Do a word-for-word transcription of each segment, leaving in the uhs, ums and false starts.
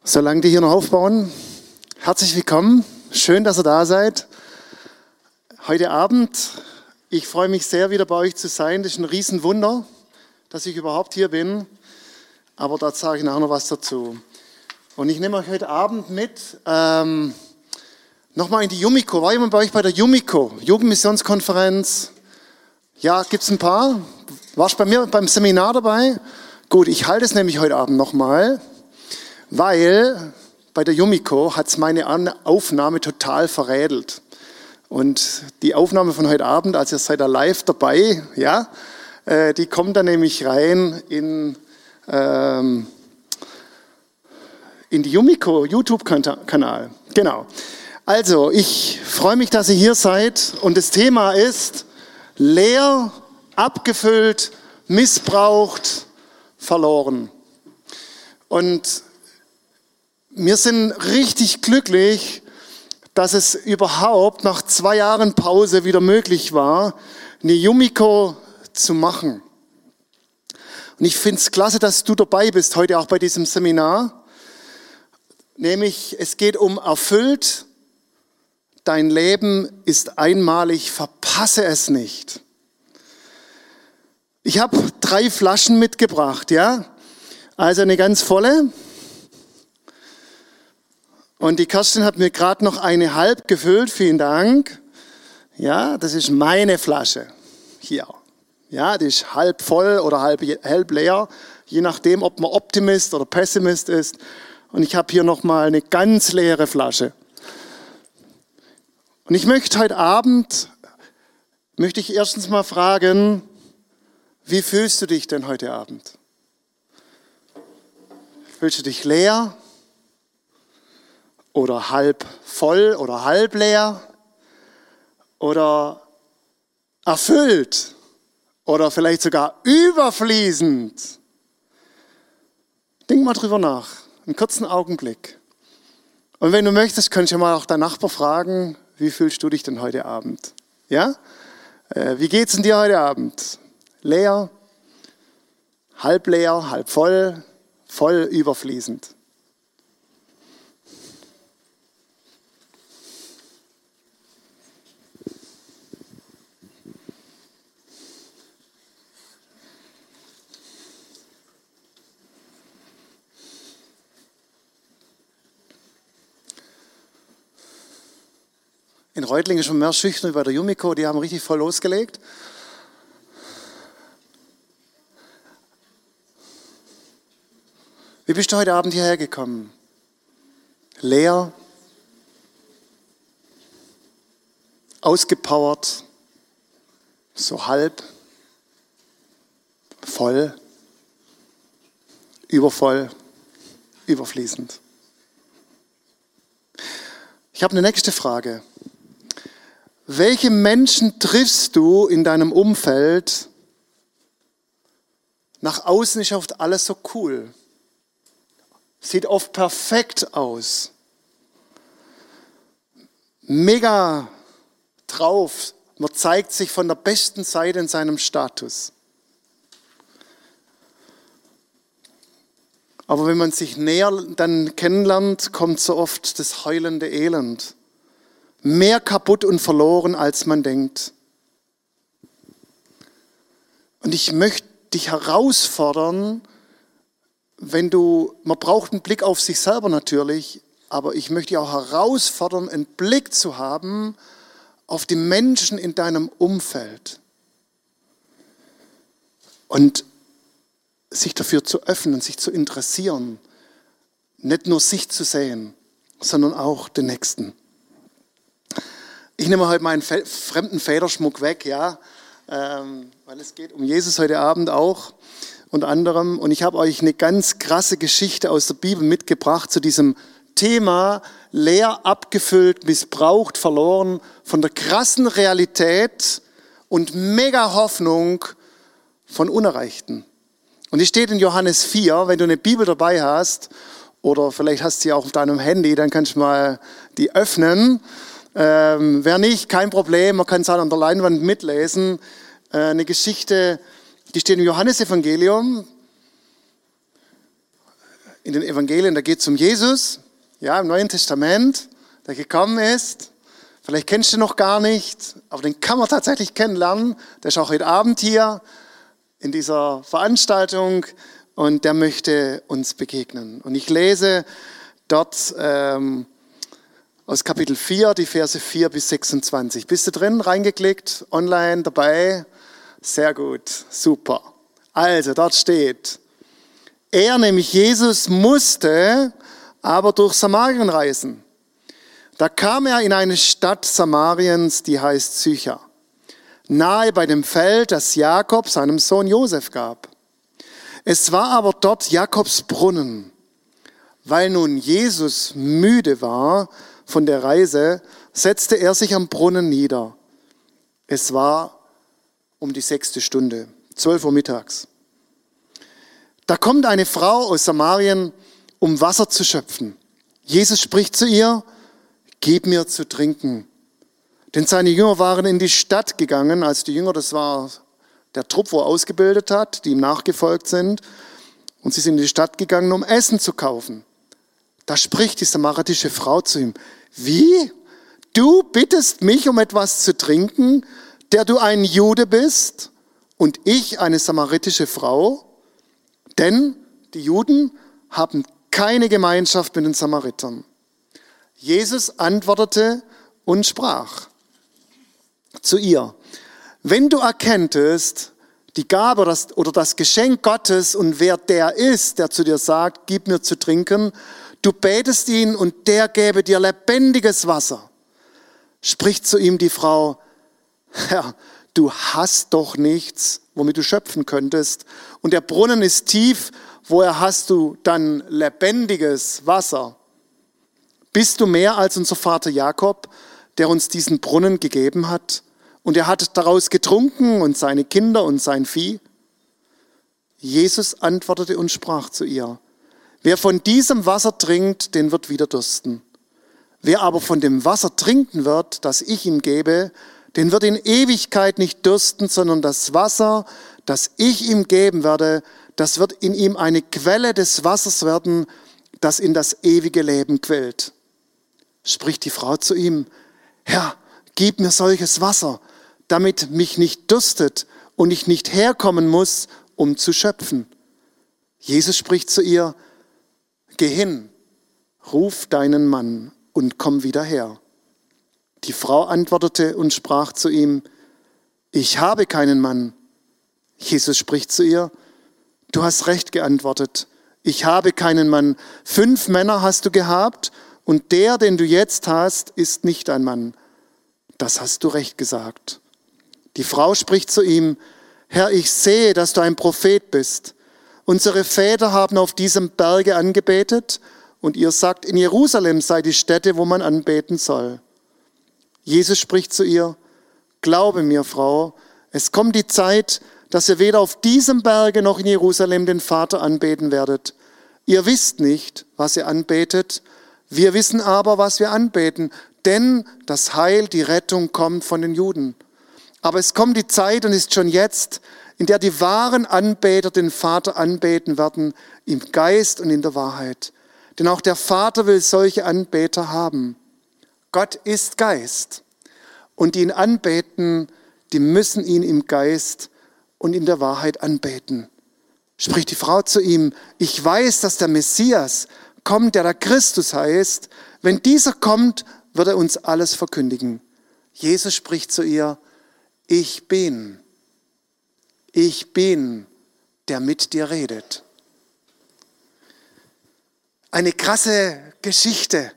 Solange die hier noch aufbauen, herzlich willkommen. Schön, dass ihr da seid. Heute Abend, ich freue mich sehr, wieder bei euch zu sein. Das ist ein Riesenwunder, dass ich überhaupt hier bin. Aber da sage ich nachher noch was dazu. Und ich nehme euch heute Abend mit, ähm, nochmal in die Yumiko. War jemand bei euch bei der Yumiko? Jugendmissionskonferenz? Ja, gibt es ein paar? Warst du bei mir beim Seminar dabei? Gut, ich halte es nämlich heute Abend nochmal. Weil bei der Yumiko hat es meine Aufnahme total verrädelt. Und die Aufnahme von heute Abend, also ihr seid da live dabei, ja, äh, die kommt dann nämlich rein in, ähm, in die Yumiko YouTube-Kanal. Genau. Also, ich freue mich, dass ihr hier seid. Und das Thema ist leer, abgefüllt, missbraucht, verloren. Und wir sind richtig glücklich, dass es überhaupt nach zwei Jahren Pause wieder möglich war, eine Yumiko zu machen. Und ich finde es klasse, dass du dabei bist, heute auch bei diesem Seminar. Nämlich, es geht um erfüllt, dein Leben ist einmalig, verpasse es nicht. Ich habe drei Flaschen mitgebracht, ja, also eine ganz volle. Und die Kerstin hat mir gerade noch eine halb gefüllt, vielen Dank. Ja, das ist meine Flasche. Hier. Ja, die ist halb voll oder halb, halb leer, je nachdem, ob man Optimist oder Pessimist ist. Und ich habe hier nochmal eine ganz leere Flasche. Und ich möchte heute Abend, möchte ich erstens mal fragen, wie fühlst du dich denn heute Abend? Fühlst du dich leer? Oder halb voll oder halb leer oder erfüllt oder vielleicht sogar überfließend. Denk mal drüber nach, einen kurzen Augenblick. Und wenn du möchtest, könntest du mal auch deinen Nachbar fragen, wie fühlst du dich denn heute Abend? Ja? Äh, wie geht's denn dir heute Abend? Leer, halb leer, halb voll, voll überfließend. In Reutlingen schon mehr schüchtern wie bei der Yumiko, die haben richtig voll losgelegt. Wie bist du heute Abend hierher gekommen? Leer, ausgepowert, so halb, voll, übervoll, überfließend. Ich habe eine nächste Frage. Welche Menschen triffst du in deinem Umfeld? Nach außen ist oft alles so cool. Sieht oft perfekt aus. Mega drauf. Man zeigt sich von der besten Seite in seinem Status. Aber wenn man sich näher dann kennenlernt, kommt so oft das heulende Elend. Mehr kaputt und verloren, als man denkt. Und ich möchte dich herausfordern, wenn du, man braucht einen Blick auf sich selber natürlich, aber ich möchte dich auch herausfordern, einen Blick zu haben auf die Menschen in deinem Umfeld. Und sich dafür zu öffnen, sich zu interessieren. Nicht nur sich zu sehen, sondern auch den Nächsten. Ich nehme heute meinen fremden Federschmuck weg, ja, ähm, weil es geht um Jesus heute Abend auch unter anderem. Und ich habe euch eine ganz krasse Geschichte aus der Bibel mitgebracht zu diesem Thema leer, abgefüllt, missbraucht, verloren, von der krassen Realität und mega Hoffnung von Unerreichten. Und die steht in Johannes vier, wenn du eine Bibel dabei hast oder vielleicht hast du sie auch auf deinem Handy, dann kannst du mal die öffnen. Ähm, wer nicht, kein Problem, man kann es halt an der Leinwand mitlesen. Äh, eine Geschichte, die steht im Johannesevangelium. in den Evangelien, da geht es um Jesus, ja, im Neuen Testament, der gekommen ist. Vielleicht kennst du ihn noch gar nicht, aber den kann man tatsächlich kennenlernen. Der ist auch heute Abend hier in dieser Veranstaltung und der möchte uns begegnen. Und ich lese dort ähm, aus Kapitel vier, die Verse vier bis sechsundzwanzig. Bist du drin, reingeklickt, online, dabei? Sehr gut, super. Also, dort steht, er, nämlich Jesus, musste aber durch Samarien reisen. Da kam er in eine Stadt Samariens, die heißt Sychar, nahe bei dem Feld, das Jakob seinem Sohn Josef gab. Es war aber dort Jakobs Brunnen. Weil nun Jesus müde war von der Reise, setzte er sich am Brunnen nieder. Es war um die sechste Stunde, zwölf Uhr mittags. Da kommt eine Frau aus Samarien, um Wasser zu schöpfen. Jesus spricht zu ihr, gib mir zu trinken. Denn seine Jünger waren in die Stadt gegangen, als die Jünger, das war der Trupp, wo er ausgebildet hat, die ihm nachgefolgt sind. Und sie sind in die Stadt gegangen, um Essen zu kaufen. Da spricht die samaritische Frau zu ihm, wie? Du bittest mich um etwas zu trinken, der du ein Jude bist und ich eine samaritische Frau? Denn die Juden haben keine Gemeinschaft mit den Samaritern. Jesus antwortete und sprach zu ihr, wenn du erkenntest, die Gabe oder das Geschenk Gottes und wer der ist, der zu dir sagt, gib mir zu trinken, du betest ihn und der gäbe dir lebendiges Wasser. Spricht zu ihm die Frau, Herr, du hast doch nichts, womit du schöpfen könntest. Und der Brunnen ist tief, woher hast du dann lebendiges Wasser? Bist du mehr als unser Vater Jakob, der uns diesen Brunnen gegeben hat? Und er hat daraus getrunken und seine Kinder und sein Vieh? Jesus antwortete und sprach zu ihr, wer von diesem Wasser trinkt, den wird wieder dürsten. Wer aber von dem Wasser trinken wird, das ich ihm gebe, den wird in Ewigkeit nicht dürsten, sondern das Wasser, das ich ihm geben werde, das wird in ihm eine Quelle des Wassers werden, das in das ewige Leben quillt. Spricht die Frau zu ihm, Herr, gib mir solches Wasser, damit mich nicht dürstet und ich nicht herkommen muss, um zu schöpfen. Jesus spricht zu ihr, geh hin, ruf deinen Mann und komm wieder her. Die Frau antwortete und sprach zu ihm, ich habe keinen Mann. Jesus spricht zu ihr, du hast recht geantwortet, ich habe keinen Mann. Fünf Männer hast du gehabt und der, den du jetzt hast, ist nicht ein Mann. Das hast du recht gesagt. Die Frau spricht zu ihm, Herr, ich sehe, dass du ein Prophet bist. Unsere Väter haben auf diesem Berge angebetet und ihr sagt, in Jerusalem sei die Stätte, wo man anbeten soll. Jesus spricht zu ihr, glaube mir, Frau, es kommt die Zeit, dass ihr weder auf diesem Berge noch in Jerusalem den Vater anbeten werdet. Ihr wisst nicht, was ihr anbetet, wir wissen aber, was wir anbeten, denn das Heil, die Rettung kommt von den Juden. Aber es kommt die Zeit und ist schon jetzt, in der die wahren Anbeter den Vater anbeten werden, im Geist und in der Wahrheit. Denn auch der Vater will solche Anbeter haben. Gott ist Geist und die ihn anbeten, die müssen ihn im Geist und in der Wahrheit anbeten. Spricht die Frau zu ihm, ich weiß, dass der Messias kommt, der der Christus heißt. Wenn dieser kommt, wird er uns alles verkündigen. Jesus spricht zu ihr, ich bin, ich bin, der mit dir redet. Eine krasse Geschichte.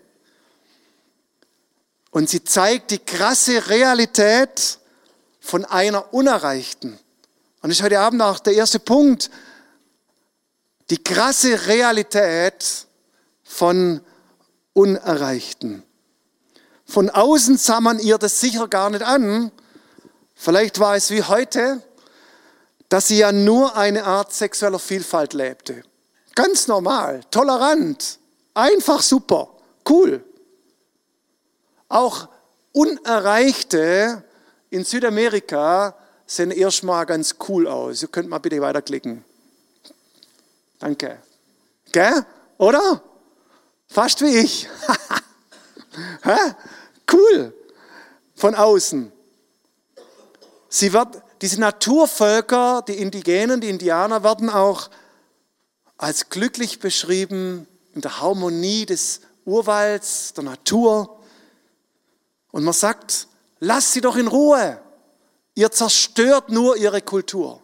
Und sie zeigt die krasse Realität von einer Unerreichten. Und das ist heute Abend auch der erste Punkt. Die krasse Realität von Unerreichten. Von außen sah man ihr das sicher gar nicht an. Vielleicht war es wie heute, dass sie ja nur eine Art sexueller Vielfalt lebte. Ganz normal, tolerant, einfach super, cool. Auch Unerreichte in Südamerika sehen erstmal ganz cool aus. Ihr könnt mal bitte weiterklicken. Danke. Gell? Oder? Fast wie ich. Cool. Von außen. Sie wird, diese Naturvölker, die Indigenen, die Indianer werden auch als glücklich beschrieben in der Harmonie des Urwalds, der Natur. Und man sagt, lasst sie doch in Ruhe. Ihr zerstört nur ihre Kultur.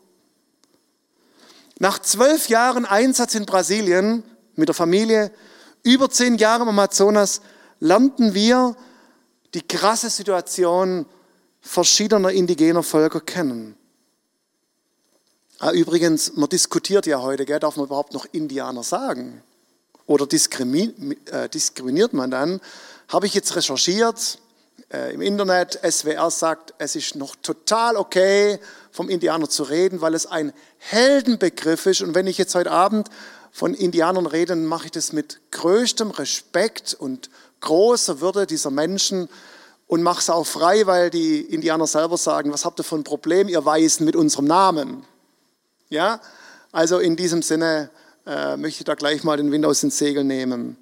Nach zwölf Jahren Einsatz in Brasilien mit der Familie, über zehn Jahre im Amazonas, lernten wir die krasse Situation verschiedener indigener Völker kennen. Ah, übrigens, man diskutiert ja heute, gell, darf man überhaupt noch Indianer sagen? Oder diskriminiert, äh, diskriminiert man dann? Habe ich jetzt recherchiert äh, im Internet, S W R sagt, es ist noch total okay, vom Indianer zu reden, weil es ein Heldenbegriff ist. Und wenn ich jetzt heute Abend von Indianern rede, dann mache ich das mit größtem Respekt und großer Würde dieser Menschen und mache es auch frei, weil die Indianer selber sagen, was habt ihr für ein Problem, ihr Weißen, mit unserem Namen? Ja, also in diesem Sinne äh, möchte ich da gleich mal den Wind aus den Segeln nehmen.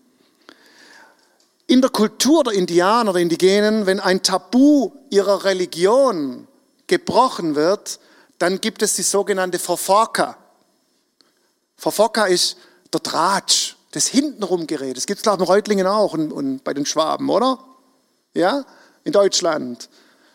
In der Kultur der Indianer, der Indigenen, wenn ein Tabu ihrer Religion gebrochen wird, dann gibt es die sogenannte Fofoka. Fofoka ist der Tratsch, das hintenrum Gerät. Das gibt es, glaube ich, in Reutlingen auch und, und bei den Schwaben, oder? Ja, in Deutschland.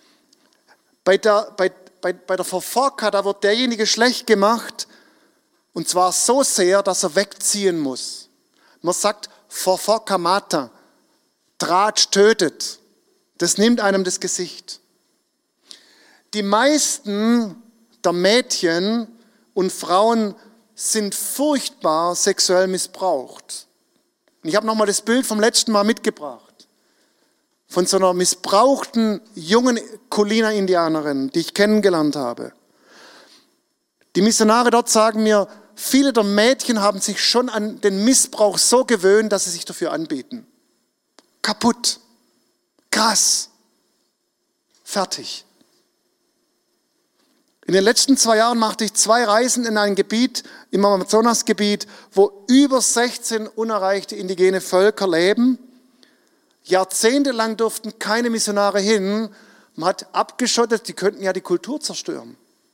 Bei der, bei, bei, bei der Fofoka, da wird derjenige schlecht gemacht, und zwar so sehr, dass er wegziehen muss. Man sagt Fofoka mata, Tratsch tötet. Das nimmt einem das Gesicht. Die meisten der Mädchen und Frauen sind furchtbar sexuell missbraucht. Und ich habe nochmal das Bild vom letzten Mal mitgebracht. Von so einer missbrauchten jungen Kulina-Indianerin, die ich kennengelernt habe. Die Missionare dort sagen mir, viele der Mädchen haben sich schon an den Missbrauch so gewöhnt, dass sie sich dafür anbieten. Kaputt. Krass. Fertig. In den letzten zwei Jahren machte ich zwei Reisen in ein Gebiet, im Amazonasgebiet, wo über sechzehn unerreichte indigene Völker leben. Jahrzehntelang durften keine Missionare hin. Man hat abgeschottet, die könnten ja die Kultur zerstören.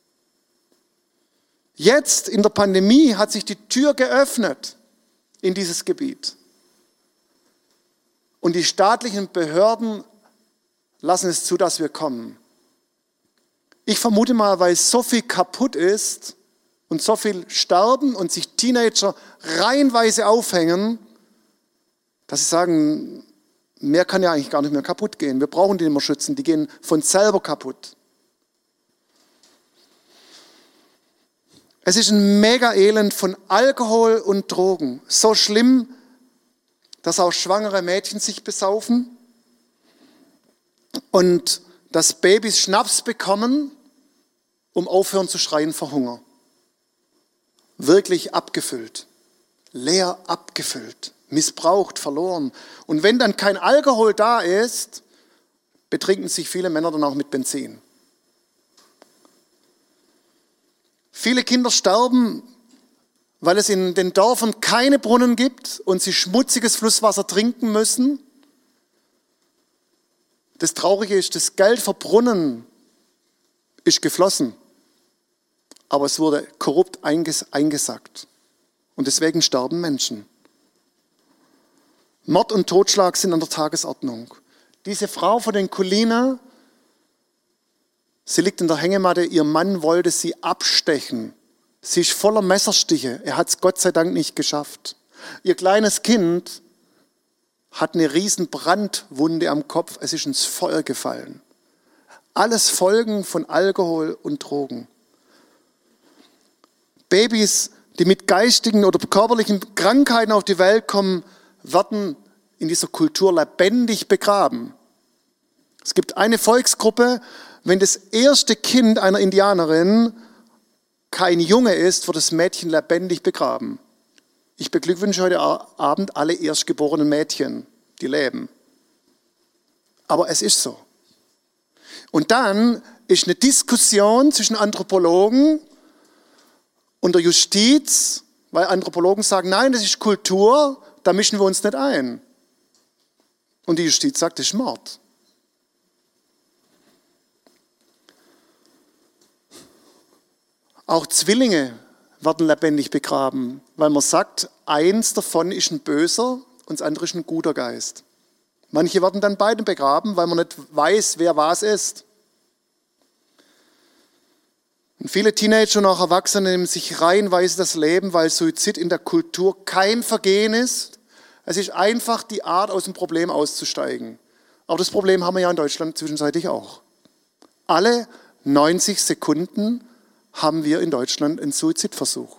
Jetzt in der Pandemie hat sich die Tür geöffnet in dieses Gebiet. Und die staatlichen Behörden lassen es zu, dass wir kommen. Ich vermute mal, weil so viel kaputt ist und so viel sterben und sich Teenager reihenweise aufhängen, dass sie sagen, mehr kann ja eigentlich gar nicht mehr kaputt gehen. Wir brauchen die nicht mehr schützen, die gehen von selber kaputt. Es ist ein Mega-Elend von Alkohol und Drogen. So schlimm, dass auch schwangere Mädchen sich besaufen und dass Babys Schnaps bekommen, um aufhören zu schreien vor Hunger. Wirklich abgefüllt, leer abgefüllt, missbraucht, verloren. Und wenn dann kein Alkohol da ist, betrinken sich viele Männer dann auch mit Benzin. Viele Kinder sterben, weil es in den Dörfern keine Brunnen gibt und sie schmutziges Flusswasser trinken müssen. Das Traurige ist, das Geld für Brunnen ist geflossen, aber es wurde korrupt eingesackt. Und deswegen sterben Menschen. Mord und Totschlag sind an der Tagesordnung. Diese Frau von den Kulina, sie liegt in der Hängematte, ihr Mann wollte sie abstechen. Sie ist voller Messerstiche, er hat es Gott sei Dank nicht geschafft. Ihr kleines Kind hat eine riesen Brandwunde am Kopf, es ist ins Feuer gefallen. Alles Folgen von Alkohol und Drogen. Babys, die mit geistigen oder körperlichen Krankheiten auf die Welt kommen, werden in dieser Kultur lebendig begraben. Es gibt eine Volksgruppe, wenn das erste Kind einer Indianerin kein Junge ist, wird das Mädchen lebendig begraben. Ich beglückwünsche heute Abend alle erstgeborenen Mädchen, die leben. Aber es ist so. Und dann ist eine Diskussion zwischen Anthropologen und der Justiz, weil Anthropologen sagen, nein, das ist Kultur, da mischen wir uns nicht ein. Und die Justiz sagt, das ist Mord. Auch Zwillinge werden lebendig begraben, weil man sagt, eins davon ist ein böser und das andere ist ein guter Geist. Manche werden dann beide begraben, weil man nicht weiß, wer was ist. Und viele Teenager und auch Erwachsene nehmen sich reihenweise das Leben, weil Suizid in der Kultur kein Vergehen ist. Es ist einfach die Art, aus dem Problem auszusteigen. Aber das Problem haben wir ja in Deutschland zwischenzeitlich auch. Alle neunzig Sekunden haben wir in Deutschland einen Suizidversuch.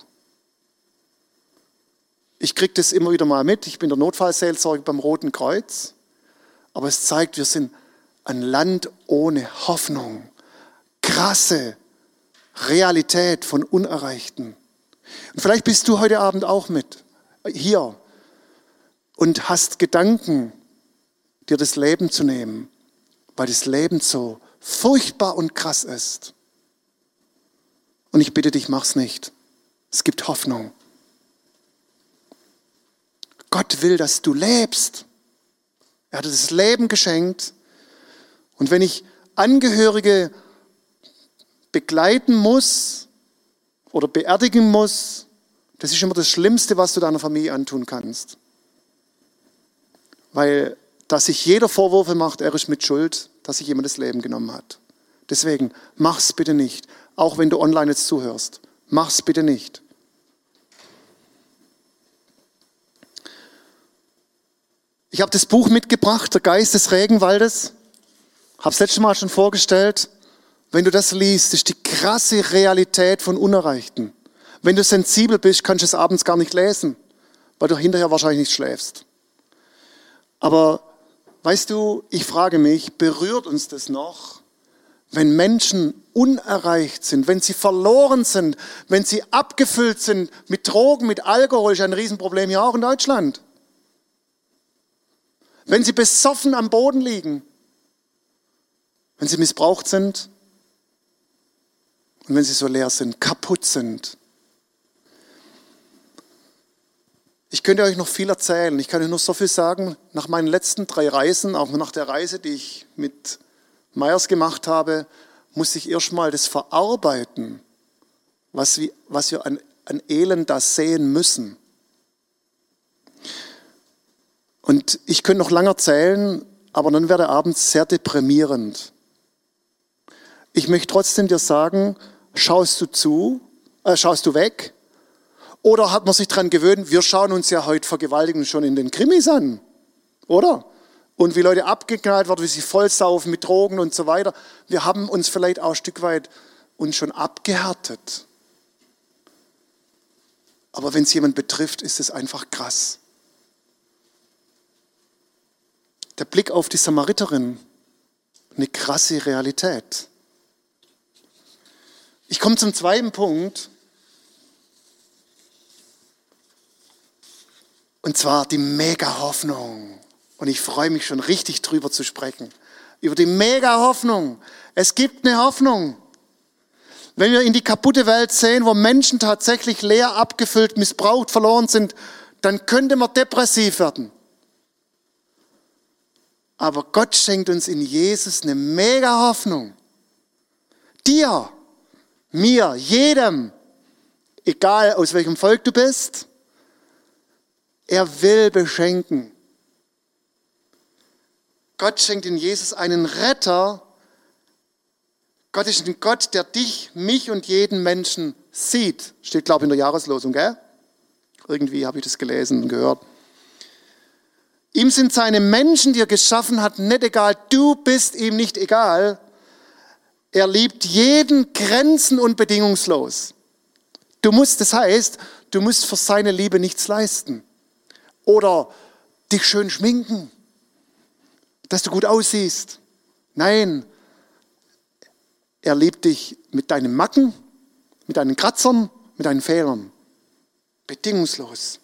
Ich kriege das immer wieder mal mit. Ich bin der Notfallseelsorger beim Roten Kreuz. Aber es zeigt, wir sind ein Land ohne Hoffnung. Krasse Realität von Unerreichten. Und vielleicht bist du heute Abend auch mit hier und hast Gedanken, dir das Leben zu nehmen, weil das Leben so furchtbar und krass ist. Und ich bitte dich, mach's nicht. Es gibt Hoffnung. Gott will, dass du lebst. Er hat dir das Leben geschenkt. Und wenn ich Angehörige begleiten muss oder beerdigen muss, das ist immer das Schlimmste, was du deiner Familie antun kannst. Weil, dass sich jeder Vorwürfe macht, er ist mit Schuld, dass sich jemand das Leben genommen hat. Deswegen, mach's bitte nicht. Auch wenn du online jetzt zuhörst. Mach's bitte nicht. Ich habe das Buch mitgebracht, Der Geist des Regenwaldes. Habe es letztes Mal schon vorgestellt. Wenn du das liest, ist die krasse Realität von Unerreichten. Wenn du sensibel bist, kannst du es abends gar nicht lesen, weil du hinterher wahrscheinlich nicht schläfst. Aber weißt du, ich frage mich, berührt uns das noch, wenn Menschen unerreicht sind, wenn sie verloren sind, wenn sie abgefüllt sind mit Drogen, mit Alkohol, ist ein Riesenproblem hier auch in Deutschland. Wenn sie besoffen am Boden liegen, wenn sie missbraucht sind und wenn sie so leer sind, kaputt sind. Ich könnte euch noch viel erzählen. Ich kann euch nur so viel sagen. Nach meinen letzten drei Reisen, auch nach der Reise, die ich mit Meyers gemacht habe, musste ich erstmal das verarbeiten, was wir, was wir an, an Elend da sehen müssen. Und ich könnte noch lange erzählen, aber dann wäre der Abend sehr deprimierend. Ich möchte trotzdem dir sagen, schaust du zu, äh, schaust du weg? Oder hat man sich daran gewöhnt, wir schauen uns ja heute Vergewaltigungen schon in den Krimis an, oder? Und wie Leute abgeknallt werden, wie sie vollsaufen mit Drogen und so weiter. Wir haben uns vielleicht auch ein Stück weit uns schon abgehärtet. Aber wenn es jemand betrifft, ist es einfach krass. Der Blick auf die Samariterin, eine krasse Realität. Ich komme zum zweiten Punkt. Und zwar die Mega-Hoffnung. Und ich freue mich schon richtig drüber zu sprechen. Über die Mega-Hoffnung. Es gibt eine Hoffnung. Wenn wir in die kaputte Welt sehen, wo Menschen tatsächlich leer, abgefüllt, missbraucht, verloren sind, dann könnte man depressiv werden. Aber Gott schenkt uns in Jesus eine Mega-Hoffnung. Dir, mir, jedem, egal aus welchem Volk du bist, er will beschenken. Gott schenkt in Jesus einen Retter. Gott ist ein Gott, der dich, mich und jeden Menschen sieht. Steht, glaube ich, in der Jahreslosung, gell? Irgendwie habe ich das gelesen und gehört. Ihm sind seine Menschen, die er geschaffen hat, nicht egal. Du bist ihm nicht egal. Er liebt jeden grenzen- und bedingungslos. Du musst, das heißt, du musst für seine Liebe nichts leisten. Oder dich schön schminken, dass du gut aussiehst. Nein, er liebt dich mit deinen Macken, mit deinen Kratzern, mit deinen Fehlern. Bedingungslos.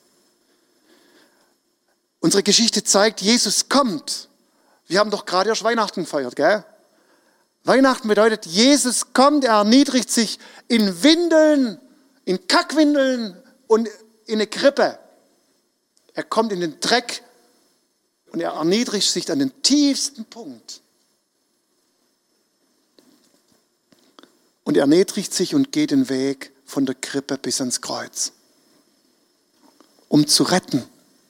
Unsere Geschichte zeigt, Jesus kommt. Wir haben doch gerade erst Weihnachten gefeiert, gell? Weihnachten bedeutet, Jesus kommt, er erniedrigt sich in Windeln, in Kackwindeln und in eine Krippe. Er kommt in den Dreck und er erniedrigt sich an den tiefsten Punkt. Und er erniedrigt sich und geht den Weg von der Krippe bis ans Kreuz, um zu retten.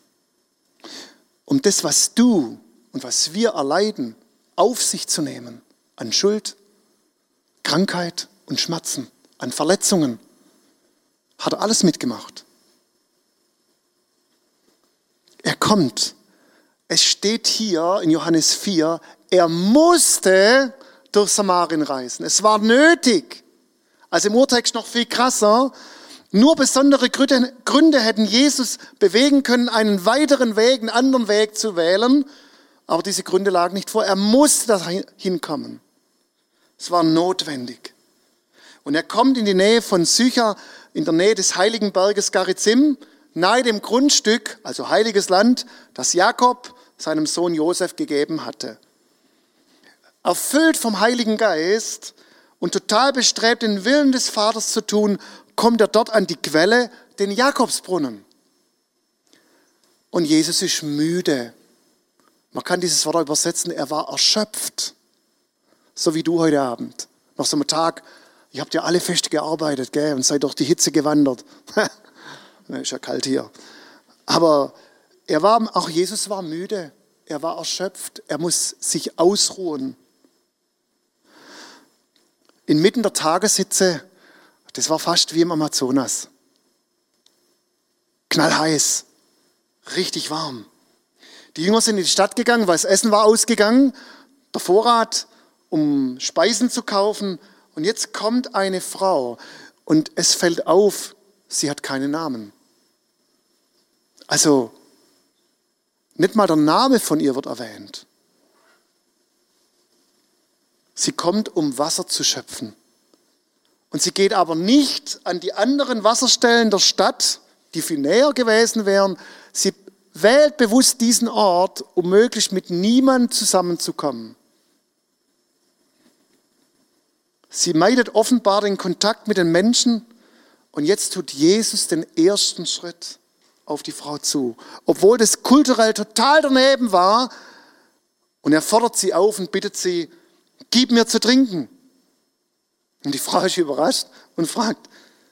Um das, was du und was wir erleiden, auf sich zu nehmen. An Schuld, Krankheit und Schmerzen, an Verletzungen. Hat er alles mitgemacht. Er kommt. Es steht hier in Johannes vier, er musste durch Samarien reisen. Es war nötig. Also im Urtext noch viel krasser. Nur besondere Gründe, Gründe hätten Jesus bewegen können, einen weiteren Weg, einen anderen Weg zu wählen. Aber diese Gründe lagen nicht vor. Er musste da hinkommen. Es war notwendig. Und er kommt in die Nähe von Sychar, in der Nähe des heiligen Berges Garizim, nahe dem Grundstück, also heiliges Land, das Jakob seinem Sohn Josef gegeben hatte. Erfüllt vom Heiligen Geist und total bestrebt, den Willen des Vaters zu tun, kommt er dort an die Quelle, den Jakobsbrunnen. Und Jesus ist müde. Man kann dieses Wort übersetzen, er war erschöpft. So wie du heute Abend. Nach so einem Tag, ihr habt ja alle fest gearbeitet, gell, und seid durch die Hitze gewandert. Ist ja kalt hier. Aber er war, auch Jesus war müde. Er war erschöpft. Er muss sich ausruhen. Inmitten der Tageshitze, das war fast wie im Amazonas. Knallheiß, richtig warm. Die Jünger sind in die Stadt gegangen, weil das Essen war ausgegangen, der Vorrat, um Speisen zu kaufen. Und jetzt kommt eine Frau und es fällt auf, sie hat keinen Namen. Also, nicht mal der Name von ihr wird erwähnt. Sie kommt, um Wasser zu schöpfen. Und sie geht aber nicht an die anderen Wasserstellen der Stadt, die viel näher gewesen wären. Sie wählt bewusst diesen Ort, um möglichst mit niemandem zusammenzukommen. Sie meidet offenbar den Kontakt mit den Menschen und jetzt tut Jesus den ersten Schritt auf die Frau zu. Obwohl das kulturell total daneben war und er fordert sie auf und bittet sie, gib mir zu trinken. Und die Frau ist überrascht und fragt,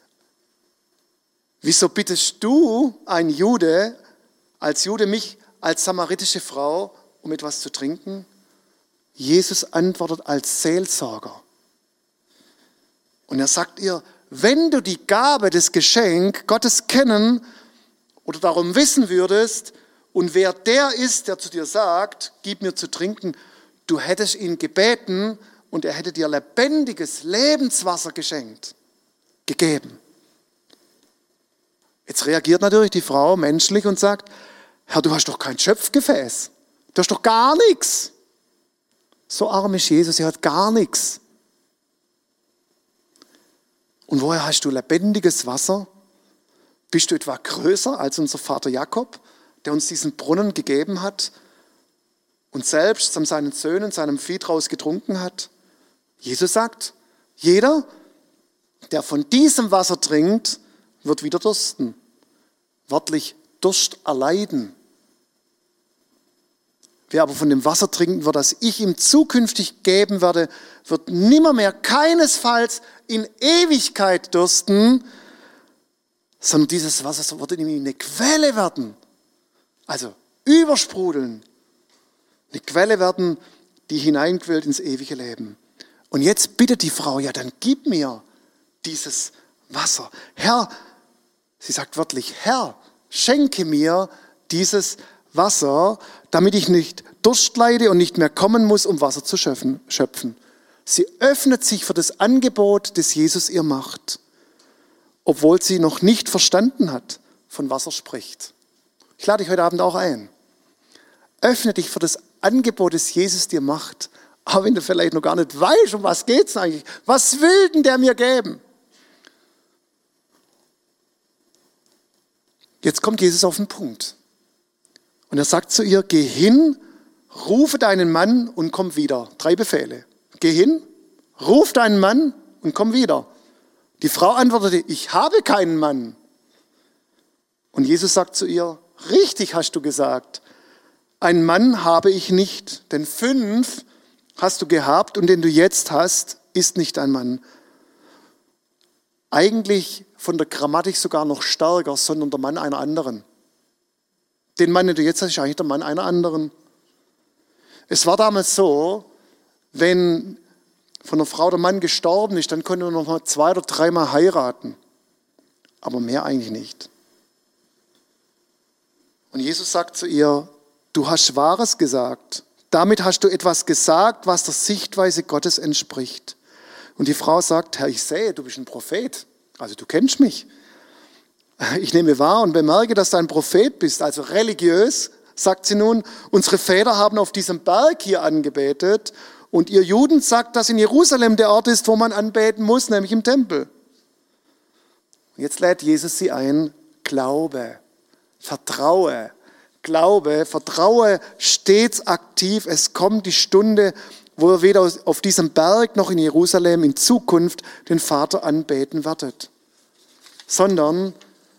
wieso bittest du, ein Jude, als Jude mich als samaritische Frau, um etwas zu trinken? Jesus antwortet als Seelsorger. Und er sagt ihr, wenn du die Gabe, das Geschenk Gottes kennen oder darum wissen würdest und wer der ist, der zu dir sagt, gib mir zu trinken, du hättest ihn gebeten und er hätte dir lebendiges Lebenswasser geschenkt, gegeben. Jetzt reagiert natürlich die Frau menschlich und sagt, Herr, du hast doch kein Schöpfgefäß, du hast doch gar nichts. So arm ist Jesus, er hat gar nichts. Und woher hast du lebendiges Wasser? Bist du etwa größer als unser Vater Jakob, der uns diesen Brunnen gegeben hat und selbst an seinen Söhnen, seinem Vieh draus getrunken hat? Jesus sagt, jeder, der von diesem Wasser trinkt, wird wieder dursten. Wörtlich Durst erleiden. Wer aber von dem Wasser trinken wird, das ich ihm zukünftig geben werde, wird nimmermehr keinesfalls in Ewigkeit dürsten, sondern dieses Wasser wird in ihm eine Quelle werden. Also übersprudeln. Eine Quelle werden, die hineinquillt ins ewige Leben. Und jetzt bittet die Frau, ja dann gib mir dieses Wasser. Herr, sie sagt wörtlich, Herr, schenke mir dieses Wasser, damit ich nicht Durst leide und nicht mehr kommen muss, um Wasser zu schöpfen. Sie öffnet sich für das Angebot, das Jesus ihr macht, obwohl sie noch nicht verstanden hat, von was er spricht. Ich lade dich heute Abend auch ein. Öffne dich für das Angebot, das Jesus dir macht, auch wenn du vielleicht noch gar nicht weißt, um was geht es eigentlich. Was will denn der mir geben? Jetzt kommt Jesus auf den Punkt. Und er sagt zu ihr, geh hin, rufe deinen Mann und komm wieder. Drei Befehle. Geh hin, ruf deinen Mann und komm wieder. Die Frau antwortete, ich habe keinen Mann. Und Jesus sagt zu ihr, Richtig hast du gesagt. Einen Mann habe ich nicht, denn fünf hast du gehabt und den du jetzt hast, ist nicht ein Mann. Eigentlich von der Grammatik sogar noch stärker, sondern der Mann einer anderen. Den Mann, den du jetzt hast, ist eigentlich der Mann einer anderen. Es war damals so, wenn von einer Frau der Mann gestorben ist, dann konnte man noch mal zwei oder dreimal heiraten. Aber mehr eigentlich nicht. Und Jesus sagt zu ihr, du hast Wahres gesagt. Damit hast du etwas gesagt, was der Sichtweise Gottes entspricht. Und die Frau sagt, Herr, ich sehe, du bist ein Prophet. Also du kennst mich. Ich nehme wahr und bemerke, dass du ein Prophet bist, also religiös, sagt sie nun. Unsere Väter haben auf diesem Berg hier angebetet und ihr Juden sagt, dass in Jerusalem der Ort ist, wo man anbeten muss, nämlich im Tempel. Und jetzt lädt Jesus sie ein, Glaube, Vertraue, Glaube, Vertraue stets aktiv. Es kommt die Stunde, wo ihr weder auf diesem Berg noch in Jerusalem in Zukunft den Vater anbeten werdet, sondern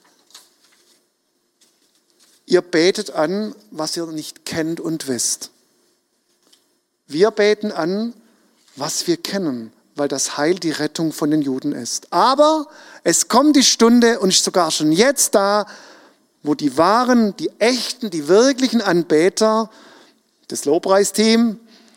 ihr betet an, was ihr nicht kennt und wisst. Wir beten an, was wir kennen, weil das Heil die Rettung von den Juden ist. Aber es kommt die Stunde und ist sogar schon jetzt da, wo die wahren, die echten, die wirklichen Anbeter, das Lobpreisteam,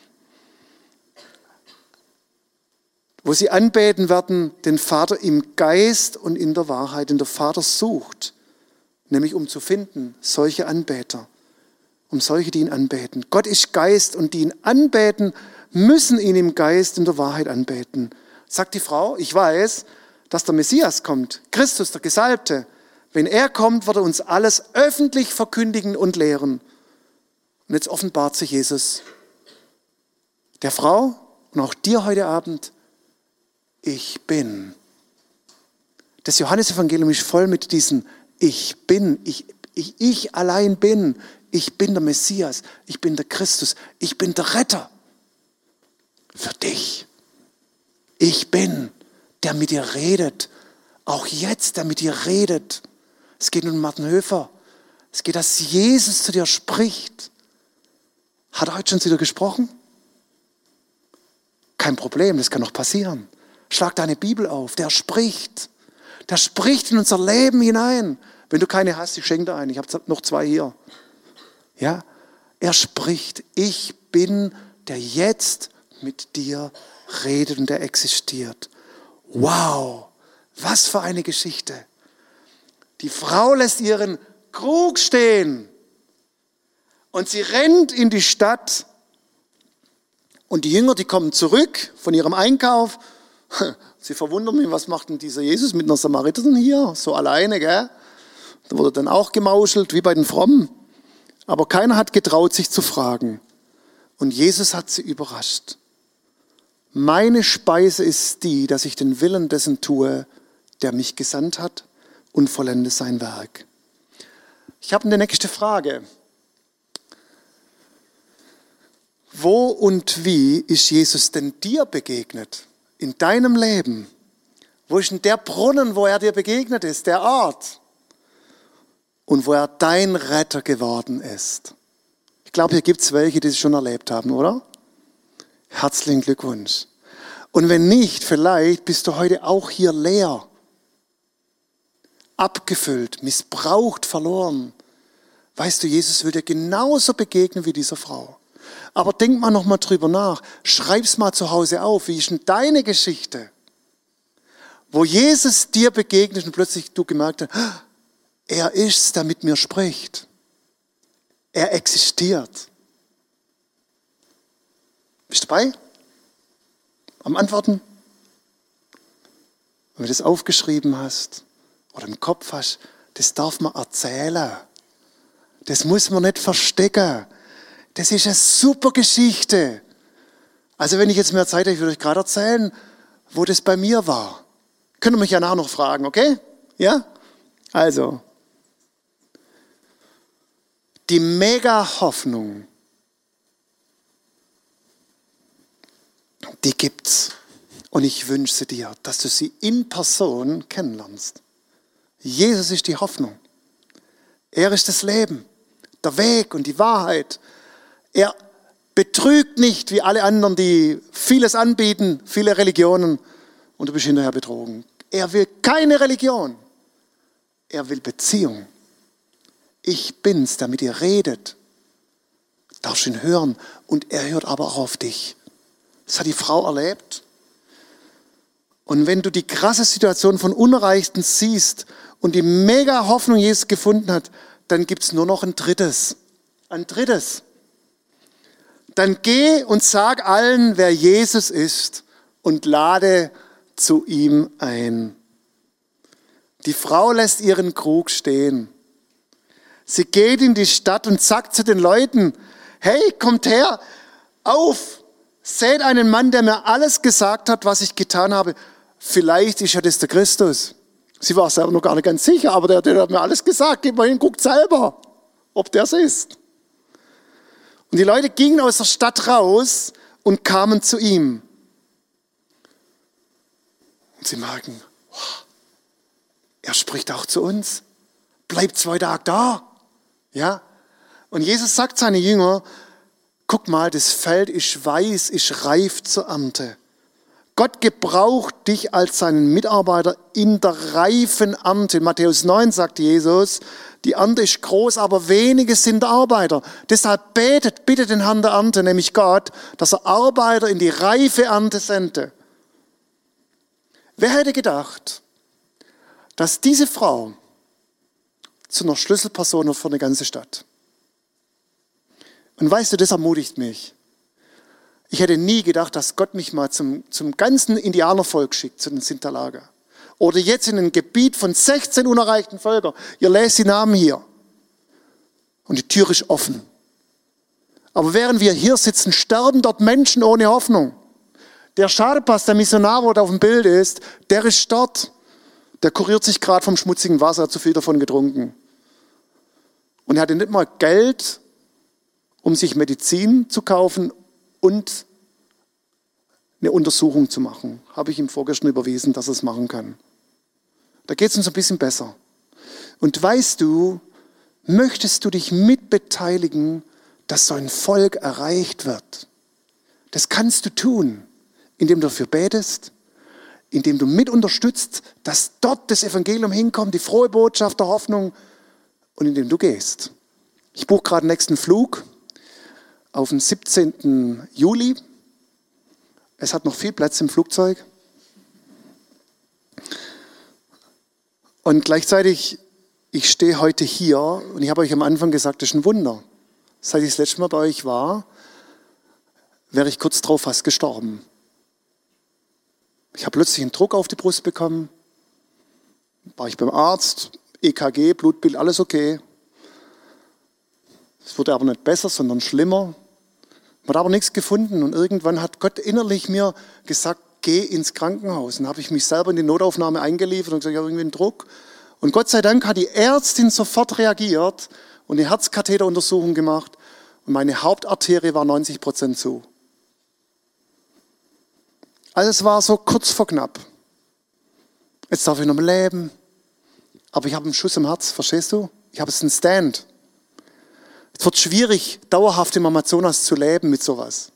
wo sie anbeten werden, den Vater im Geist und in der Wahrheit, den der Vater sucht, nämlich um zu finden, solche Anbeter, um solche, die ihn anbeten. Gott ist Geist und die ihn anbeten, müssen ihn im Geist und der Wahrheit anbeten. Sagt die Frau, ich weiß, dass der Messias kommt, Christus, der Gesalbte. Wenn er kommt, wird er uns alles öffentlich verkündigen und lehren. Und jetzt offenbart sich Jesus der Frau und auch dir heute Abend, ich bin. Das Johannesevangelium ist voll mit diesen Ich bin, ich, ich, ich allein bin, ich bin der Messias, ich bin der Christus, ich bin der Retter für dich. Ich bin, der mit dir redet, auch jetzt, der mit dir redet. Es geht um Martin Höfer, es geht, dass Jesus zu dir spricht. Hat er heute schon zu dir gesprochen? Kein Problem, das kann noch passieren. Schlag deine Bibel auf, der spricht. Der spricht in unser Leben hinein. Wenn du keine hast, ich schenke dir eine. Ich habe noch zwei hier. Ja, er spricht. Ich bin, der jetzt mit dir redet und der existiert. Wow, was für eine Geschichte. Die Frau lässt ihren Krug stehen und sie rennt in die Stadt. Und die Jünger, die kommen zurück von ihrem Einkauf. Sie verwundern mich, was macht denn dieser Jesus mit einer Samariterin hier? So alleine, gell? Da wurde dann auch gemauschelt, wie bei den Frommen. Aber keiner hat getraut, sich zu fragen. Und Jesus hat sie überrascht. Meine Speise ist die, dass ich den Willen dessen tue, der mich gesandt hat und vollende sein Werk. Ich habe eine nächste Frage. Wo und wie ist Jesus denn dir begegnet? In deinem Leben? Wo ist denn der Brunnen, wo er dir begegnet ist, der Ort? Und wo er dein Retter geworden ist? Ich glaube, hier gibt es welche, die es schon erlebt haben, oder? Herzlichen Glückwunsch. Und wenn nicht, vielleicht bist du heute auch hier leer, abgefüllt, missbraucht, verloren. Weißt du, Jesus will dir genauso begegnen wie dieser Frau. Aber denk mal noch mal drüber nach. Schreib's mal zu Hause auf. Wie ist denn deine Geschichte? Wo Jesus dir begegnet und plötzlich du gemerkt hast, er ist's, der mit mir spricht. Er existiert. Bist du dabei? Am Antworten? Wenn du das aufgeschrieben hast oder im Kopf hast, das darf man erzählen. Das muss man nicht verstecken. Das ist eine super Geschichte. Also wenn ich jetzt mehr Zeit habe, ich würde euch gerade erzählen, wo das bei mir war. Könnt ihr mich ja nachher noch fragen, okay? Ja? Also, die Mega-Hoffnung, die gibt's. Und ich wünsche dir, dass du sie in Person kennenlernst. Jesus ist die Hoffnung. Er ist das Leben, der Weg und die Wahrheit. Er betrügt nicht wie alle anderen, die vieles anbieten, viele Religionen, und du bist hinterher betrogen. Er will keine Religion. Er will Beziehung. Ich bin's, der mit dir redet. Du darfst ihn hören und er hört aber auch auf dich. Das hat die Frau erlebt. Und wenn du die krasse Situation von Unerreichten siehst und die mega Hoffnung Jesus gefunden hat, dann gibt es nur noch ein drittes. Ein drittes. Dann geh und sag allen, wer Jesus ist und lade zu ihm ein. Die Frau lässt ihren Krug stehen. Sie geht in die Stadt und sagt zu den Leuten, hey, kommt her, auf, seht einen Mann, der mir alles gesagt hat, was ich getan habe. Vielleicht ist ja das der Christus. Sie war selber noch gar nicht ganz sicher, aber der, der hat mir alles gesagt. Geht mal hin, guckt selber, ob der es ist. Und die Leute gingen aus der Stadt raus und kamen zu ihm. Und sie merken, wow, er spricht auch zu uns. Bleibt zwei Tage da. Ja? Und Jesus sagt seinen Jüngern, guck mal, das Feld ist weiß, ist reif zur Ernte. Gott gebraucht dich als seinen Mitarbeiter in der reifen Ernte. In Matthäus neun sagt Jesus, die Ernte ist groß, aber wenige sind Arbeiter. Deshalb betet, bittet den Herrn der Ernte, nämlich Gott, dass er Arbeiter in die reife Ernte sende. Wer hätte gedacht, dass diese Frau zu einer Schlüsselperson wird für eine ganze Stadt? Und weißt du, das ermutigt mich. Ich hätte nie gedacht, dass Gott mich mal zum, zum ganzen Indianervolk schickt, zu den Sinterlager. Oder jetzt in ein Gebiet von sechzehn unerreichten Völkern. Ihr lest die Namen hier. Und die Tür ist offen. Aber während wir hier sitzen, sterben dort Menschen ohne Hoffnung. Der Schadepass, der Missionar, der auf dem Bild ist, der ist dort. Der kuriert sich gerade vom schmutzigen Wasser, hat zu viel davon getrunken. Und er hatte nicht mal Geld, um sich Medizin zu kaufen und eine Untersuchung zu machen. Habe ich ihm vorgestern überwiesen, dass er es machen kann. Da geht es uns ein bisschen besser. Und weißt du, möchtest du dich mitbeteiligen, dass so ein Volk erreicht wird? Das kannst du tun, indem du dafür betest, indem du mit unterstützt, dass dort das Evangelium hinkommt, die frohe Botschaft der Hoffnung, und indem du gehst. Ich buche gerade den nächsten Flug auf den siebzehnten Juli. Es hat noch viel Platz im Flugzeug. Und gleichzeitig, ich stehe heute hier und ich habe euch am Anfang gesagt, das ist ein Wunder. Seit ich das letzte Mal bei euch war, wäre ich kurz drauf fast gestorben. Ich habe plötzlich einen Druck auf die Brust bekommen. War ich beim Arzt, E K G, Blutbild, alles okay. Es wurde aber nicht besser, sondern schlimmer. Man hat aber nichts gefunden und irgendwann hat Gott innerlich mir gesagt, geh ins Krankenhaus. Und habe ich mich selber in die Notaufnahme eingeliefert und gesagt, ich habe irgendwie einen Druck. Und Gott sei Dank hat die Ärztin sofort reagiert und die Herzkatheteruntersuchung gemacht und meine Hauptarterie war neunzig Prozent zu. Also es war so kurz vor knapp. Jetzt darf ich noch mal leben, aber ich habe einen Schuss im Herz, verstehst du? Ich habe jetzt einen Stand. Es wird schwierig, dauerhaft im Amazonas zu leben mit sowas.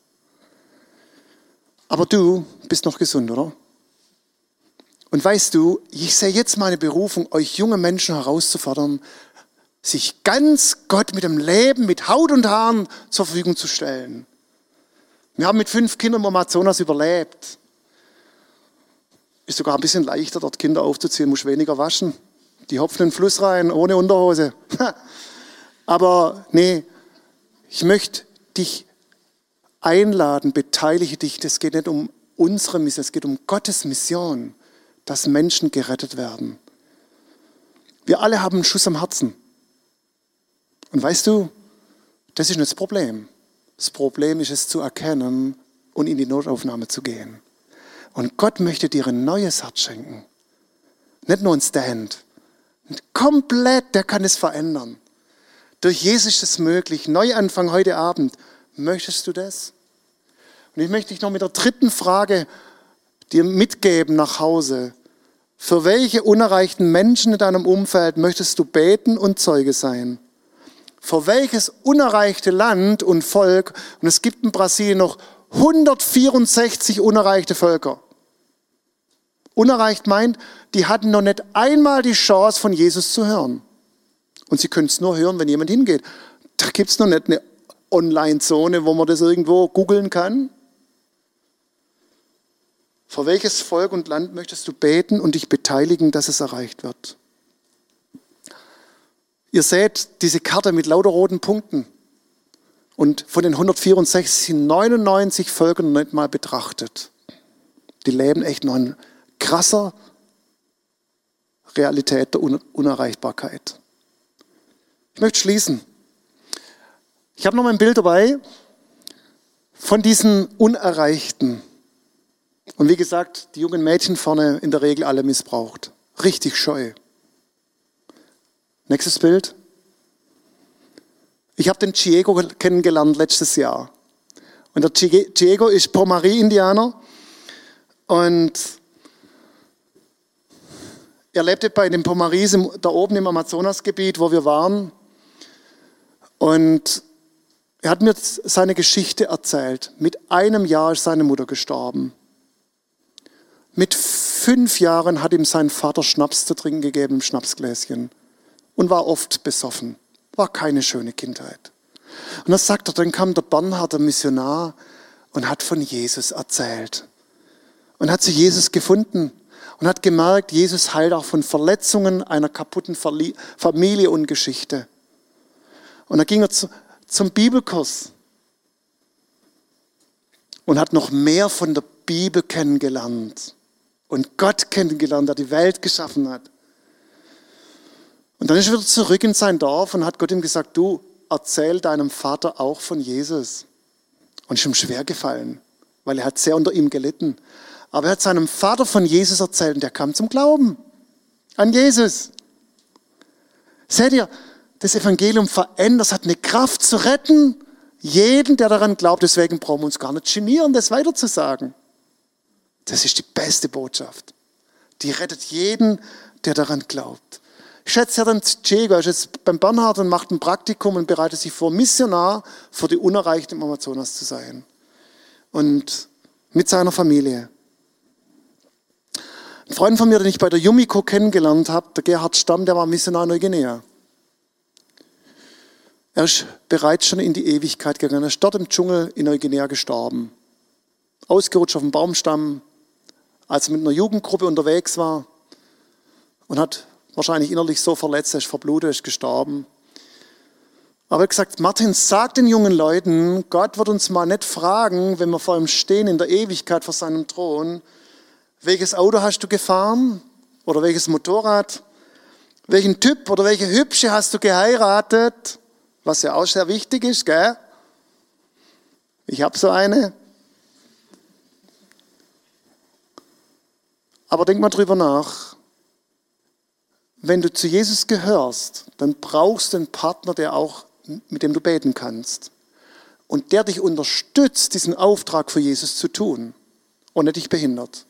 Aber du bist noch gesund, oder? Und weißt du, ich sehe jetzt meine Berufung, euch junge Menschen herauszufordern, sich ganz Gott mit dem Leben, mit Haut und Haaren zur Verfügung zu stellen. Wir haben mit fünf Kindern im Amazonas überlebt. Ist sogar ein bisschen leichter, dort Kinder aufzuziehen, muss weniger waschen. Die hopfen in den Fluss rein, ohne Unterhose. Aber nee, ich möchte dich einladen, beteilige dich. Das geht nicht um unsere Mission, es geht um Gottes Mission, dass Menschen gerettet werden. Wir alle haben einen Schuss am Herzen. Und weißt du, das ist nicht das Problem. Das Problem ist es zu erkennen und in die Notaufnahme zu gehen. Und Gott möchte dir ein neues Herz schenken. Nicht nur ein Stand. Komplett, der kann es verändern. Durch Jesus ist es möglich. Neuanfang heute Abend. Möchtest du das? Und ich möchte dich noch mit der dritten Frage dir mitgeben nach Hause. Für welche unerreichten Menschen in deinem Umfeld möchtest du beten und Zeuge sein? Für welches unerreichte Land und Volk, und es gibt in Brasilien noch hundertvierundsechzig unerreichte Völker. Unerreicht meint, die hatten noch nicht einmal die Chance, von Jesus zu hören. Und sie können es nur hören, wenn jemand hingeht. Da gibt es noch nicht eine Online-Zone, wo man das irgendwo googeln kann. Für welches Volk und Land möchtest du beten und dich beteiligen, dass es erreicht wird? Ihr seht diese Karte mit lauter roten Punkten. Und von den hundertvierundsechzig sind neunundneunzig Völker noch nicht mal betrachtet. Die leben echt noch in krasser Realität der Unerreichbarkeit. Ich möchte schließen. Ich habe noch mal ein Bild dabei von diesen Unerreichten. Und wie gesagt, die jungen Mädchen vorne in der Regel alle missbraucht. Richtig scheu. Nächstes Bild. Ich habe den Diego kennengelernt letztes Jahr. Und der Diego ist Pomari-Indianer. Und er lebte bei den Pomaris da oben im Amazonasgebiet, wo wir waren. Und er hat mir seine Geschichte erzählt. Mit einem Jahr ist seine Mutter gestorben. Mit fünf Jahren hat ihm sein Vater Schnaps zu trinken gegeben, im Schnapsgläschen. Und war oft besoffen. War keine schöne Kindheit. Und dann sagt er, dann kam der Bernhard, der Missionar, und hat von Jesus erzählt. Und hat zu Jesus gefunden. Und hat gemerkt, Jesus heilt auch von Verletzungen einer kaputten Familie und Geschichte. Und dann ging er zu, zum Bibelkurs. Und hat noch mehr von der Bibel kennengelernt. Und Gott kennengelernt, der die Welt geschaffen hat. Und dann ist er wieder zurück in sein Dorf und hat Gott ihm gesagt, du, erzähl deinem Vater auch von Jesus. Und es ist ihm schwer gefallen, weil er hat sehr unter ihm gelitten. Aber er hat seinem Vater von Jesus erzählt und der kam zum Glauben an Jesus. Seht ihr, das Evangelium verändert, es hat eine Kraft zu retten, jeden, der daran glaubt. Deswegen brauchen wir uns gar nicht genieren, das weiterzusagen. Das ist die beste Botschaft. Die rettet jeden, der daran glaubt. Ich schätze ja den Diego, er ist jetzt beim Bernhard und macht ein Praktikum und bereitet sich vor, Missionar für die Unerreichten im Amazonas zu sein. Und mit seiner Familie. Ein Freund von mir, den ich bei der Yumiko kennengelernt habe, der Gerhard Stamm, der war Missionar in Neuguinea. Er ist bereits schon in die Ewigkeit gegangen. Er ist dort im Dschungel in Neuguinea gestorben. Ausgerutscht auf dem Baumstamm, als er mit einer Jugendgruppe unterwegs war und hat wahrscheinlich innerlich so verletzt, er ist verblutet, er ist gestorben. Aber er hat gesagt, Martin, sag den jungen Leuten, Gott wird uns mal nicht fragen, wenn wir vor ihm stehen in der Ewigkeit vor seinem Thron, welches Auto hast du gefahren oder welches Motorrad, welchen Typ oder welche Hübsche hast du geheiratet, was ja auch sehr wichtig ist, gell? Ich habe so eine. Aber denk mal drüber nach. Wenn du zu Jesus gehörst, dann brauchst du einen Partner, der auch, mit dem du beten kannst. Und der dich unterstützt, diesen Auftrag für Jesus zu tun. Und nicht dich behindert.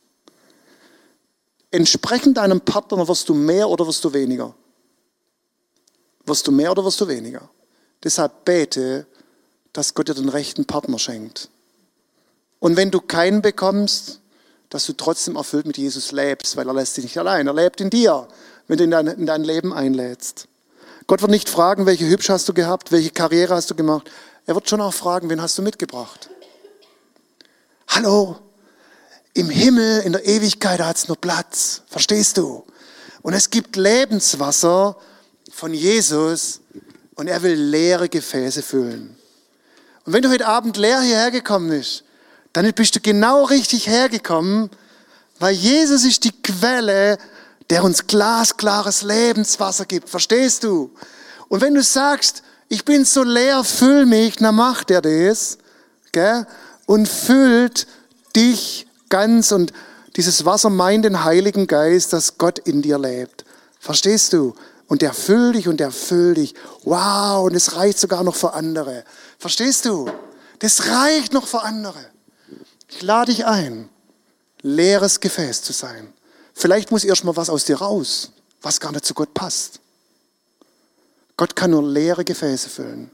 Entsprechend deinem Partner wirst du mehr oder wirst du weniger. Wirst du mehr oder wirst du weniger. Deshalb bete, dass Gott dir den rechten Partner schenkt. Und wenn du keinen bekommst, dass du trotzdem erfüllt mit Jesus lebst, weil er lässt dich nicht allein. Er lebt in dir, wenn du in dein, in dein Leben einlädst. Gott wird nicht fragen, welche Hübsche hast du gehabt, welche Karriere hast du gemacht. Er wird schon auch fragen, wen hast du mitgebracht? Hallo, im Himmel, in der Ewigkeit hat es nur Platz. Verstehst du? Und es gibt Lebenswasser von Jesus und er will leere Gefäße füllen. Und wenn du heute Abend leer hierher gekommen bist, dann bist du genau richtig hergekommen, weil Jesus ist die Quelle, der uns glasklares Lebenswasser gibt. Verstehst du? Und wenn du sagst, ich bin so leer, füll mich, dann macht er das, gell? Und füllt dich ganz. Und dieses Wasser meint den Heiligen Geist, dass Gott in dir lebt. Verstehst du? Und der füllt dich und der füllt dich. Wow, und es reicht sogar noch für andere. Verstehst du? Das reicht noch für andere. Ich lade dich ein, leeres Gefäß zu sein. Vielleicht muss erst mal was aus dir raus, was gar nicht zu Gott passt. Gott kann nur leere Gefäße füllen.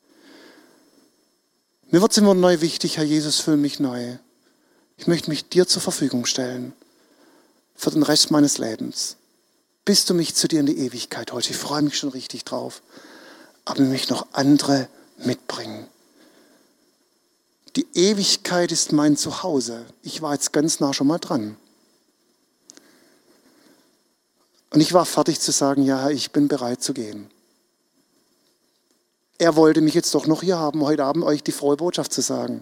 Mir wird es immer neu wichtig, Herr Jesus, füll mich neu. Ich möchte mich dir zur Verfügung stellen für den Rest meines Lebens. Bis du mich zu dir in die Ewigkeit holst. Ich freue mich schon richtig drauf. Aber ich möchte noch andere mitbringen. Die Ewigkeit ist mein Zuhause. Ich war jetzt ganz nah schon mal dran. Und ich war fertig zu sagen, ja, Herr, ich bin bereit zu gehen. Er wollte mich jetzt doch noch hier haben, heute Abend euch die frohe Botschaft zu sagen.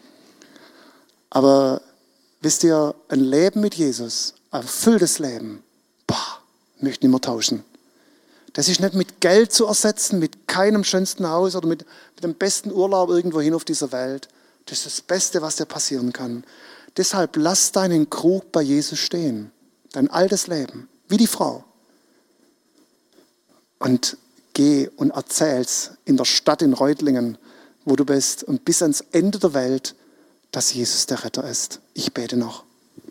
Aber wisst ihr, ein Leben mit Jesus, ein erfülltes Leben, boah, möchte ich nicht mehr tauschen. Das ist nicht mit Geld zu ersetzen, mit keinem schönsten Haus oder mit, mit dem besten Urlaub irgendwo hin auf dieser Welt. Das ist das Beste, was dir passieren kann. Deshalb lass deinen Krug bei Jesus stehen. Dein altes Leben, wie die Frau. Und geh und erzähl's in der Stadt in Reutlingen, wo du bist, und bis ans Ende der Welt, dass Jesus der Retter ist. Ich bete noch.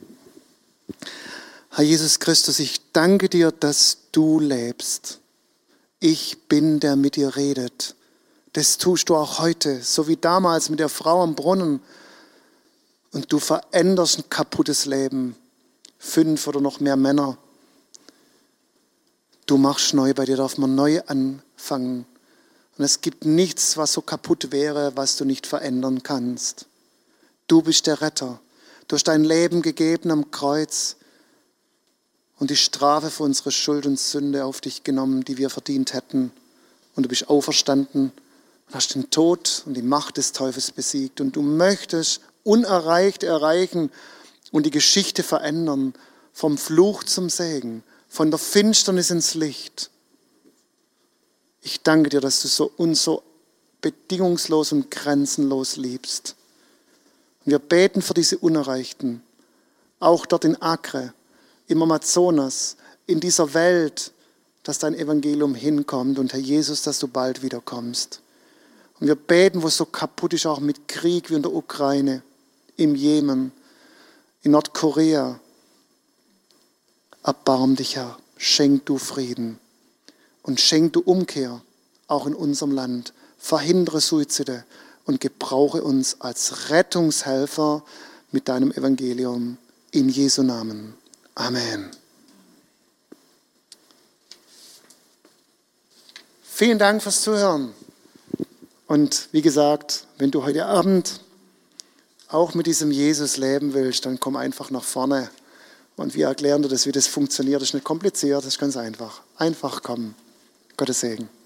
Herr Jesus Christus, ich danke dir, dass du lebst. Ich bin, der mit dir redet. Das tust du auch heute, so wie damals mit der Frau am Brunnen. Und du veränderst ein kaputtes Leben. Fünf oder noch mehr Männer. Du machst neu, bei dir darf man neu anfangen. Und es gibt nichts, was so kaputt wäre, was du nicht verändern kannst. Du bist der Retter. Du hast dein Leben gegeben am Kreuz und die Strafe für unsere Schuld und Sünde auf dich genommen, die wir verdient hätten. Und du bist auferstanden und hast den Tod und die Macht des Teufels besiegt. Und du möchtest unerreicht erreichen und die Geschichte verändern, vom Fluch zum Segen. Von der Finsternis ins Licht. Ich danke dir, dass du so uns so bedingungslos und grenzenlos liebst. Und wir beten für diese Unerreichten, auch dort in Acre, im Amazonas, in dieser Welt, dass dein Evangelium hinkommt und Herr Jesus, dass du bald wiederkommst. Und wir beten, wo es so kaputt ist, auch mit Krieg wie in der Ukraine, im Jemen, in Nordkorea. Erbarm dich, Herr, schenk du Frieden und schenk du Umkehr, auch in unserem Land. Verhindere Suizide und gebrauche uns als Rettungshelfer mit deinem Evangelium. In Jesu Namen. Amen. Vielen Dank fürs Zuhören. Und wie gesagt, wenn du heute Abend auch mit diesem Jesus leben willst, dann komm einfach nach vorne. Und wir erklären dir das, wie das funktioniert. Das ist nicht kompliziert, das ist ganz einfach. Einfach kommen. Gottes Segen.